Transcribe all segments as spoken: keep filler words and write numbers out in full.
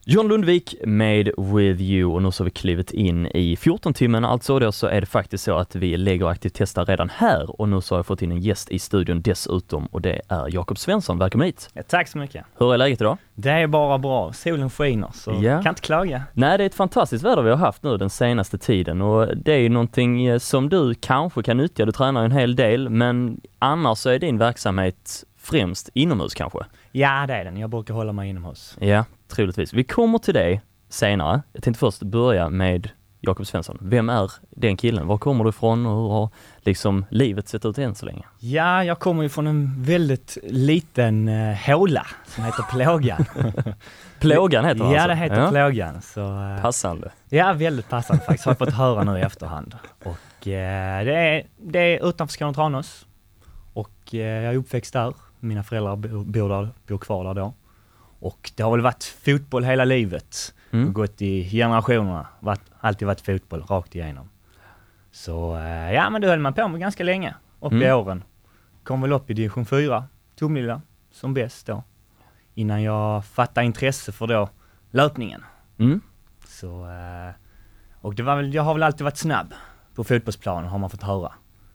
John Lundvik med With You, och nu så har vi klivit in i fjorton timmen, alltså då så är det faktiskt så att vi lägger aktivt testa redan här, och nu så har jag fått in en gäst i studion dessutom, och det är Jakob Svensson. Välkommen hit. Ja, tack så mycket. Hur är läget idag? Det är bara bra, solen skiner så ja. kan inte klaga. Nej, det är ett fantastiskt väder vi har haft nu den senaste tiden, och det är ju någonting som du kanske kan nyttja. Du tränar en hel del, men annars så är din verksamhet främst inomhus kanske? Ja, det är den. Jag brukar hålla mig inomhus. Ja, troligtvis. Vi kommer till dig senare. Jag tänkte först börja med Jakob Svensson. Vem är den killen? Var kommer du ifrån och hur har liksom livet sett ut än så länge? Ja, jag kommer ju från en väldigt liten uh, håla som heter Plågan. Plågan heter det Ja, alltså? det heter ja. Plågan. Så, uh, passande. Ja, väldigt passande faktiskt. Har jag fått höra nu i efterhand. Och uh, det, är, det är utanför Skåne Tranås. Och uh, jag är uppväxt där. Mina föräldrar bor, där, bor kvar där då. Och det har väl varit fotboll hela livet. Mm. Gått i generationerna. Varit, alltid varit fotboll rakt igenom. Så uh, ja, men det höll man på med ganska länge. Upp mm. i åren. Kom väl upp i division fyra. Tomelilla som bäst då. Innan jag fattade intresse för då löpningen. Mm. Så, uh, och det var väl, jag har väl alltid varit snabb på fotbollsplanen, har man fått höra.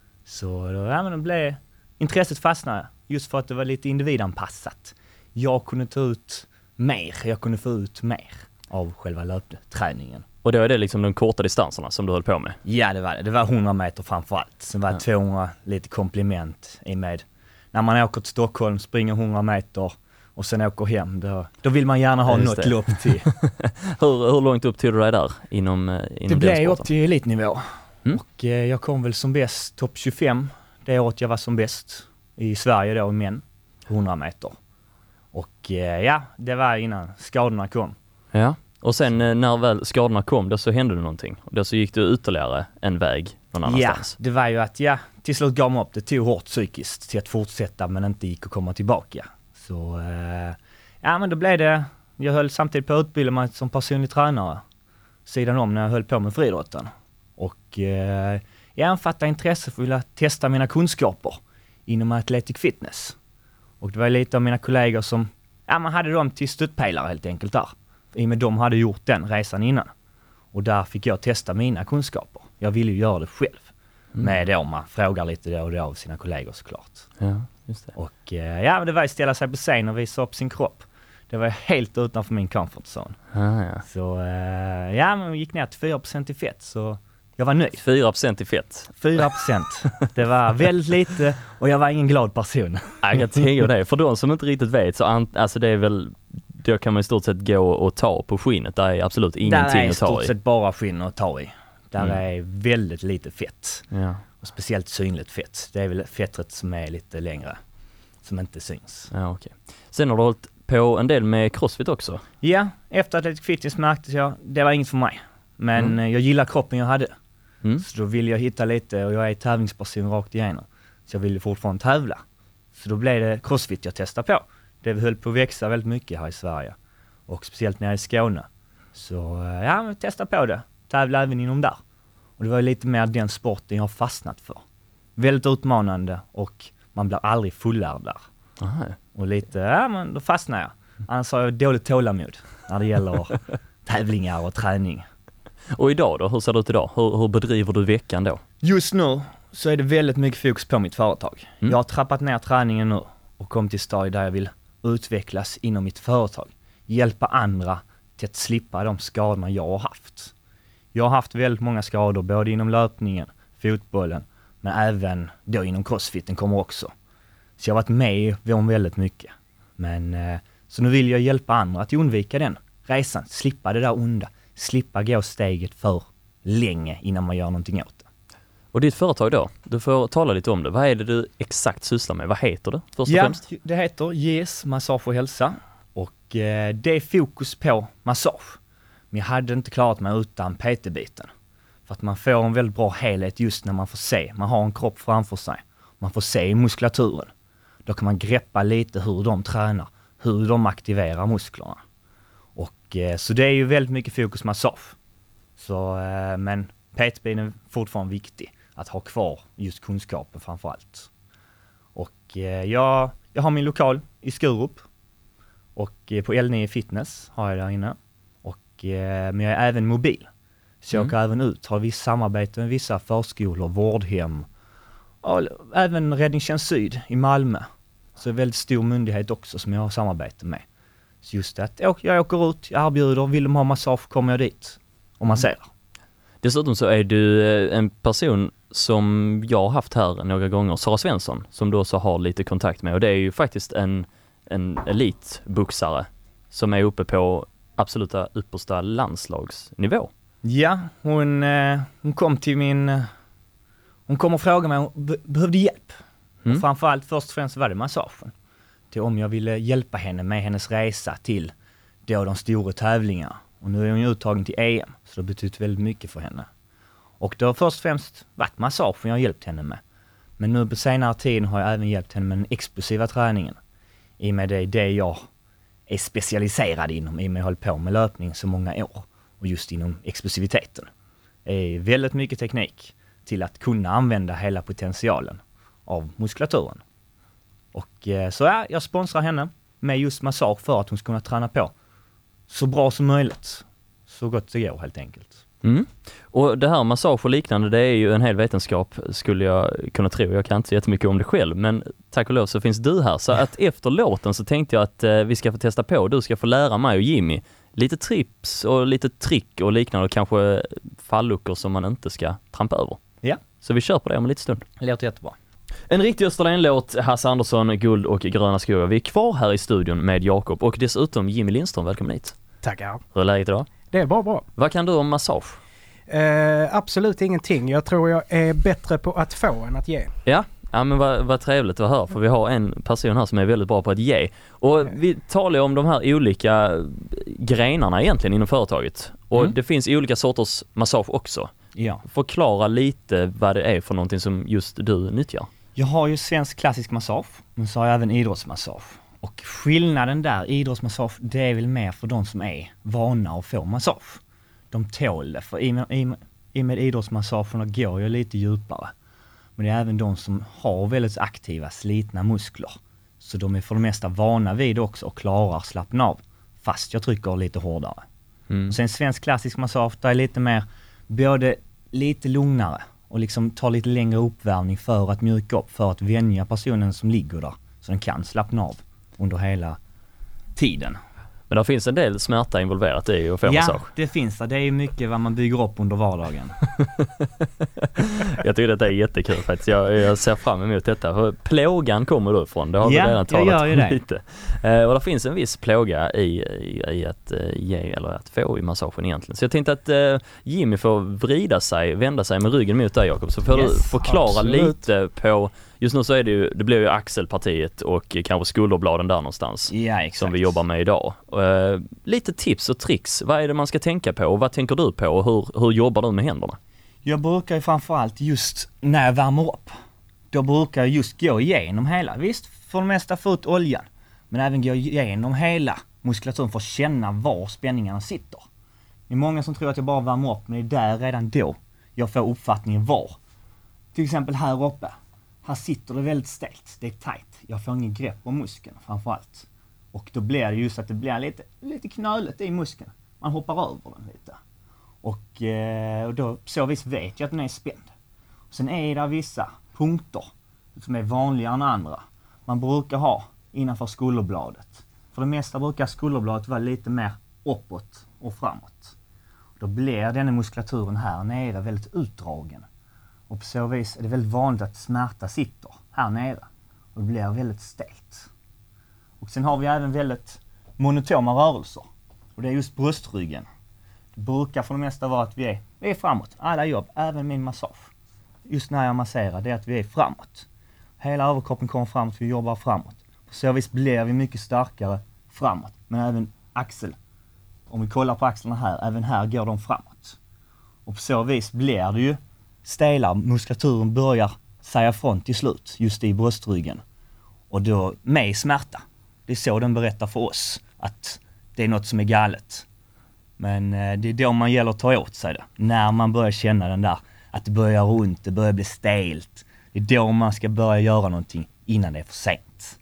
Så då, ja, men det blev, intresset fastnade. Just för att det var lite individanpassat. Jag kunde ta ut mer. Jag kunde få ut mer av själva löpträningen. Och då är det liksom de korta distanserna som du höll på med? Ja, det var det. Det var hundra meter framförallt. Sen var det ja. tvåhundra lite komplement i med. När man åker till Stockholm, springer hundra meter och sen åker hem. Då, då vill man gärna ha något lopp till. hur, hur långt upp till du dig där inom, inom det blev upp till elitnivå. Mm. Och eh, jag kom väl som bäst topp tjugofem. Det året jag var som bäst. I Sverige då, män, hundra meter. Och eh, ja, det var innan skadorna kom. Ja, och sen så. När väl skadorna kom, då så hände det någonting. Då så gick du ytterligare en väg någon annanstans. Ja, det var ju att, ja, till slut gav man upp. Det tog hårt psykiskt till att fortsätta, men inte gick att komma tillbaka. Så, eh, ja men då blev det, jag höll samtidigt på att utbilda mig som personlig tränare. Sidan om när jag höll på med friidrotten. Och eh, jag fattade intresse för att vilja testa mina kunskaper inom athletic fitness. Och det var lite av mina kollegor som, ja man hade dem till stöttpelare helt enkelt där. I och med de hade gjort den resan innan. Och där fick jag testa mina kunskaper. Jag ville ju göra det själv. Mm. Med då man frågar lite då och då av sina kollegor såklart. Ja, just det. Och ja, det var att ställa sig på scen och visa upp sin kropp. Det var helt utanför min comfort zone. Ah, ja. Så ja, man gick ner till fyra procent i fett så jag var nöjd. fyra procent i fett. fyra procent. Det var väldigt lite och jag var ingen glad person. Jag kan tänka det. För de som inte riktigt vet så an- alltså det är väl, då kan man i stort sett gå och ta på skinnet. Det är absolut ingenting att ta i. Det är i stort sett bara skinn att ta i. Där mm. är väldigt lite fett. Ja. Och speciellt synligt fett. Det är väl fettret som är lite längre. Som inte syns. Ja, okej. Okay. Sen har du hållit på en del med CrossFit också. Ja, efter Athletic Fitness märkte jag det var inget för mig. Men mm. jag gillar kroppen jag hade. Mm. Så då ville jag hitta lite och jag är tävlingsperson rakt igenom. Så jag ville fortfarande tävla. Så då blev det CrossFit jag testade på. Det höll på att växa väldigt mycket här i Sverige. Och speciellt nere i Skåne. Så ja, jag testade på det. Tävla även inom där. Och det var lite mer den sporten jag har fastnat för. Väldigt utmanande och man blir aldrig fullärd där. Aha. Och lite, ja men då fastnar jag. Annars har jag dåligt tålamod när det gäller tävlingar och träning. Och idag då? Hur ser det ut idag? Hur, hur bedriver du veckan då? Just nu så är det väldigt mycket fokus på mitt företag. Mm. Jag har trappat ner träningen nu och kommit till stad där jag vill utvecklas inom mitt företag. Hjälpa andra till att slippa de skadorna jag har haft. Jag har haft väldigt många skador både inom löpningen, fotbollen, men även då inom crossfiten kommer också. Så jag har varit med om väldigt mycket. Men så nu vill jag hjälpa andra att undvika den resan, slippa det där onda. Slippa gå steget för länge innan man gör någonting åt det. Och ditt företag då? Du får tala lite om det. Vad är det du exakt sysslar med? Vad heter det först och ja, främst? Det heter Yes Massage och Hälsa. Och eh, det är fokus på massage. Men jag hade inte klarat mig utan P T-biten. För att man får en väldigt bra helhet just när man får se. Man har en kropp framför sig. Man får se muskulaturen. Då kan man greppa lite hur de tränar. Hur de aktiverar musklerna. Och, eh, så det är ju väldigt mycket fokus massage. Så, eh, men P T-biten är fortfarande viktig. Att ha kvar just kunskapen framför allt. Och eh, jag, jag har min lokal i Skurup. Och eh, på L nio Fitness har jag där inne. Och, eh, men jag är även mobil. Så jag Mm. åker även ut, har viss samarbete med vissa förskolor, vårdhem. Och även Räddningstjänst Syd i Malmö. Så det är en väldigt stor myndighet också som jag har samarbete med. Så just att jag, jag åker ut, jag erbjuder, vill de ha massage kommer jag dit och masserar. Dessutom så är du eh, en person som jag har haft här några gånger, Sara Svensson, som du också har lite kontakt med. Och det är ju faktiskt en, en elitboxare som är uppe på absoluta yppersta landslagsnivå. Ja, hon, eh, hon kom till min... Eh, hon kom och frågade mig om hon be- behövde hjälp. Mm. Och framförallt först och främst var det massagen. Till om jag ville hjälpa henne med hennes resa till då de stora tävlingarna. Och nu är hon ju uttagen till E M, så det betyder väldigt mycket för henne. Och det har först och främst varit massagen jag har hjälpt henne med. Men nu på senare tid har jag även hjälpt henne med den explosiva träningen. I och med det, det jag är specialiserad inom, i och med att jag hållit på med löpning så många år. Och just inom explosiviteten. Det är väldigt mycket teknik till att kunna använda hela potentialen av muskulaturen. Och eh, så ja, jag sponsrar henne med just massage för att hon ska kunna träna på så bra som möjligt. Så gott det går helt enkelt. Mm. Och det här massage och liknande, det är ju en hel vetenskap skulle jag kunna tro. Jag kan inte så jättemycket om det själv, men tack och lov så finns du här. Så att efter låten så tänkte jag att eh, vi ska få testa på. Du ska få lära mig och Jimmy lite trips och lite trick och liknande och kanske falluckor som man inte ska trampa över. Ja. Så vi kör på det om en liten stund. Det låter jättebra. En riktig Österlen-låt, Hasse Andersson, Guld och gröna skogar. Vi är kvar här i studion med Jakob och dessutom Jimmy Lindström. Välkommen hit. Tackar. Hur är läget idag? Det är bara bra. Vad kan du om massage? Eh, absolut ingenting. Jag tror jag är bättre på att få än att ge. Ja, ja men vad, vad trevligt att höra, för vi har en person här som är väldigt bra på att ge. Och vi talar ju om de här olika grenarna egentligen inom företaget. Och Mm. det finns olika sorters massage också. Ja. Förklara lite vad det är för någonting som just du nyttjar. Jag har ju svensk klassisk massage, men så har jag även idrottsmassage. Och skillnaden där, idrottsmassage, det är väl mer för de som är vana att få massage. De tål det, för i med, i med, i med idrottsmassagerna går jag lite djupare. Men det är även de som har väldigt aktiva, slitna muskler. Så de är för det mesta vana vid också och klarar slappna av, fast jag trycker lite hårdare. Mm. Och sen svensk klassisk massage, där är lite mer, både lite lugnare och liksom tar lite längre uppvärmning för att mjuka upp, för att vänja personen som ligger där så den kan slappna av under hela tiden. Men det finns en del smärta involverat i att få Ja, massage. det finns det. Det är mycket vad man bygger upp under vardagen. Jag tycker att det är jättekul faktiskt. Jag, jag ser fram emot detta. För plågan kommer du ifrån. Det har Ja, vi redan jag talat gör ju om det. lite. Eh, och det finns en viss plåga i, i, i att eh, ge eller att få i massagen egentligen. Så jag tänkte att eh, Jimmy får vrida sig, vända sig med ryggen mot dig, Jakob. Så får Yes, du förklara absolut. lite på, just nu så är det ju, det blir ju axelpartiet och kanske skulderbladen där någonstans. Ja, exakt. Som vi jobbar med idag. Uh, lite tips och tricks. Vad är det man ska tänka på och vad tänker du på och hur, hur jobbar du med händerna? Jag brukar ju framförallt just när jag värmer upp, då brukar jag just gå igenom hela. Visst, för det mesta få ut oljan, men även gå igenom hela muskulaturen för att känna var spänningarna sitter. Det är många som tror att jag bara värmer upp, men det är där redan då jag får uppfattningen var. Till exempel här uppe. Här sitter det väldigt stelt, det är tight. Jag får ingen grepp om muskeln framförallt. Och då blir det just att det blir lite, lite knöligt i muskeln. Man hoppar över den lite. Och, eh, och då på så vis vet jag att den är spänd. Sen är det vissa punkter som är vanligare än andra. Man brukar ha innanför skulderbladet. För det mesta brukar skulderbladet vara lite mer uppåt och framåt. Då blir den muskulaturen här nere väldigt utdragen. Och på så vis är det väldigt vanligt att smärta sitter här nere. Och det blir väldigt stelt. Och sen har vi även väldigt monotona rörelser. Och det är just bröstryggen. Det brukar för det mesta vara att vi är, vi är framåt. Alla jobb, även min massage. Just när jag masserar, det är att vi är framåt. Hela överkroppen kommer framåt, vi jobbar framåt. På så vis blir vi mycket starkare framåt. Men även axel. Om vi kollar på axlarna här, även här går de framåt. Och på så vis blir det ju stela, muskulaturen börjar säga från till slut, just i bröstryggen. Och då med smärta. Det är så den berättar för oss att det är något som är galet. Men eh, det är då man gäller att ta åt sig det. När man börjar känna den där, att det börjar runt, det börjar bli stelt. Det är då man ska börja göra någonting innan det är för sent.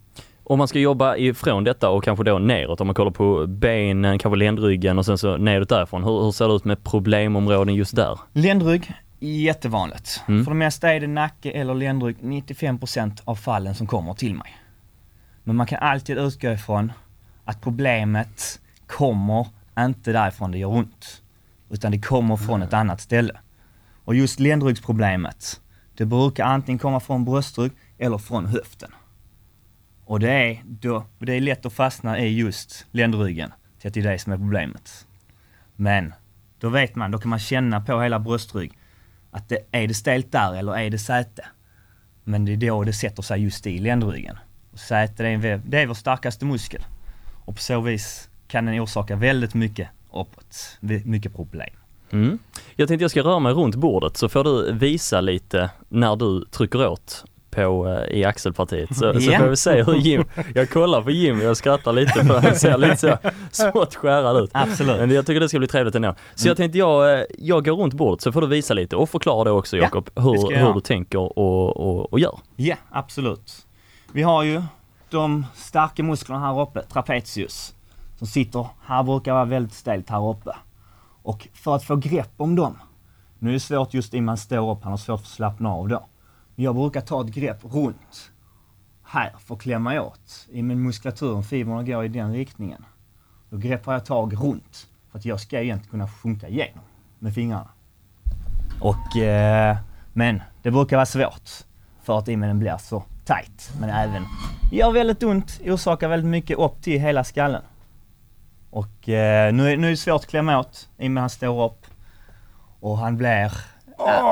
Om man ska jobba ifrån detta och kanske då neråt, om man kollar på benen, kanske ländryggen och sen så neråt därifrån. Hur, hur ser det ut med problemområden just där? Ländrygg, jättevanligt. Mm. För det mesta är det nacke eller ländrygg nittiofem procent av fallen som kommer till mig. Men man kan alltid utgå ifrån att problemet kommer inte därifrån det gör ont. Utan det kommer från ett annat ställe. Och just ländryggsproblemet, det brukar antingen komma från bröstrygg eller från höften. Och det är, då, det är lätt att fastna i just ländryggen, till att det är det som är problemet. Men då vet man, då kan man känna på hela bröstrygg att det, är det stelt där eller är det säte. Men det är då det sätter sig just i ländryggen. Och säte, det är, det är vår starkaste muskel. Och på så vis kan den orsaka väldigt mycket uppåt, mycket problem. Mm. Jag tänkte jag ska röra mig runt bordet så får du visa lite när du trycker åt på, uh, i axelpartiet. Så, yeah. så får vi se hur Jim, jag kollar på Jim och jag skrattar lite för han ser lite så smått skärad ut. Absolut. Men jag tycker det ska bli trevligt ändå. Så mm. jag tänkte jag, jag går runt bordet så får du visa lite och förklara det också Jakob, ja, hur, hur du tänker och, och, och gör. Ja, absolut. Vi har ju de starka musklerna här uppe, trapezius, som sitter, här brukar vara väldigt stelt här uppe. Och för att få grepp om dem, nu är det svårt just innan man står upp, han har svårt att slappna av då. Jag brukar ta ett grepp runt här för att klämma åt. I min muskulaturen, fibrerna går i den riktningen. Då greppar jag tag runt för att jag ska egentligen kunna sjunka igenom med fingrarna. Och, eh, men det brukar vara svårt för att imenen blir så tight. Men även gör väldigt ont, orsakar väldigt mycket upp till hela skallen. Och eh, nu, är, nu är det svårt att klämma åt i och med han står upp. Och han blir... Äh,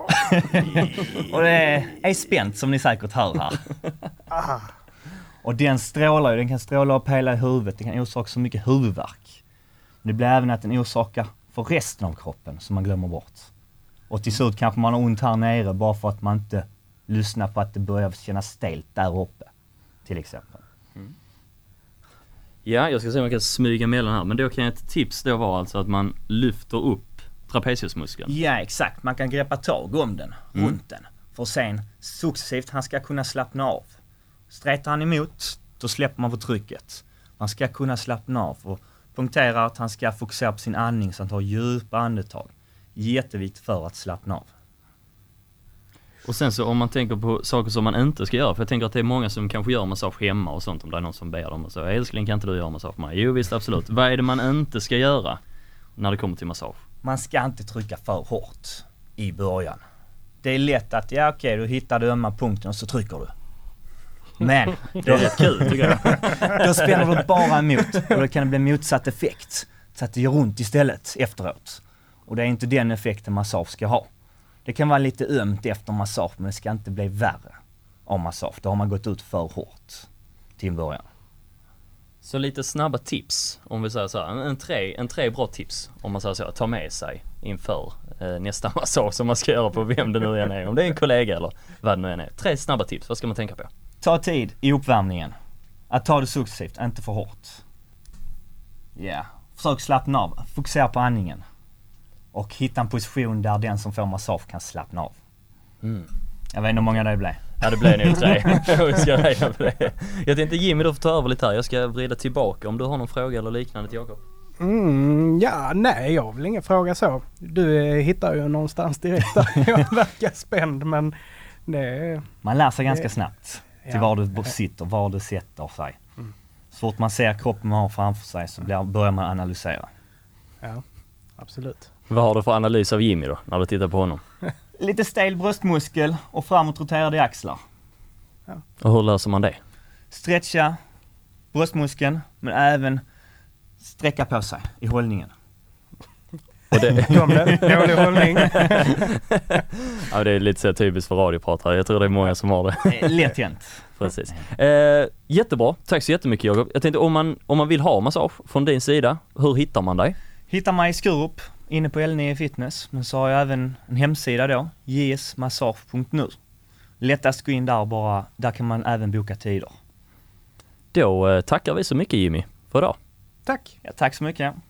och det är, är spänt som ni säkert hör här. Och den strålar ju, den kan stråla upp hela huvudet. Det kan orsaka så mycket huvudvärk. Men det blir även att den orsakar för resten av kroppen som man glömmer bort. Och till slut kanske man har ont här nere bara för att man inte lyssnar på att det börjar kännas stelt där uppe. Till exempel. Mm. Ja, jag ska se om jag kan smyga mellan här. Men då kan ett tips då vara alltså att man lyfter upp trapeziusmuskeln. Ja, exakt. Man kan greppa tag om den, mm. runt den. För sen successivt han ska kunna slappna av. Strätar han emot, då släpper man på trycket. Man ska kunna slappna av och punktera att han ska fokusera på sin andning så han tar djupa andetag. Jätteviktigt för att slappna av. Och sen så om man tänker på saker som man inte ska göra, för jag tänker att det är många som kanske gör massage hemma och sånt, om det är någon som ber dem och så, älskling kan inte du göra massage för mig? Jo visst, absolut. Vad är det man inte ska göra när det kommer till massage? Man ska inte trycka för hårt i början. Det är lätt att, ja okej, du hittar den ömma punkten och så trycker du. Men det är rätt kul tycker jag. Då spänner du bara emot och då kan det bli motsatt effekt. Så att det gör ont istället efteråt. Och det är inte den effekten massage ska ha. Det kan vara lite ömt efter massage, men det ska inte bli värre av massage. Då har man gått ut för hårt till början. Så lite snabba tips, om vi säger så här, en tre, en tre bra tips om man säger så, ta med sig inför eh, nästa massage som man ska göra på vem det nu än är, om det är en kollega eller vad det nu än är. Tre snabba tips, vad ska man tänka på? Ta tid i uppvärmningen. Att ta det successivt, inte för hårt. Ja, yeah. Försök slappna av, fokusera på andningen. Och hitta en position där den som får massage kan slappna av. Mm. Jag vet inte hur många det blir. Ja, det blir nog tre. Jag ska räkna på det. Jag tänkte Jimmy, du får ta över lite här. Jag ska vrida tillbaka om du har någon fråga eller liknande till Jakob. Mm, ja, nej, jag vill ingen fråga så. Du eh, hittar ju någonstans direkt där. Jag verkar spänd, men det... Man lär sig det, ganska snabbt till ja, var du sitter, var du sätter sig. Mm. Så fort man ser kroppen man har framför sig så blir, börjar man analysera. Ja, absolut. Vad har du för analys av Jimmy då, när du tittar på honom? Lite stel bröstmuskel och framåt roterade axlar. Ja. Och hur löser man det? Stretcha bröstmuskeln, men även sträcka på sig i hållningen. Och det... Dålig hållning. Ja, det är lite så typiskt för radioprat här. Jag tror det är många som har det. Lätt hänt. Precis. Eh, jättebra. Tack så jättemycket Jakob. Jag tänkte om man, om man vill ha massage från din sida, hur hittar man dig? Hittar mig i Skurup, inne på L nio Fitness. Men så har jag även en hemsida då, j s massage punkt n u. Lättast gå in där bara, där kan man även boka tider. Då eh, tackar vi så mycket Jimmy för idag. Tack. Ja, tack så mycket.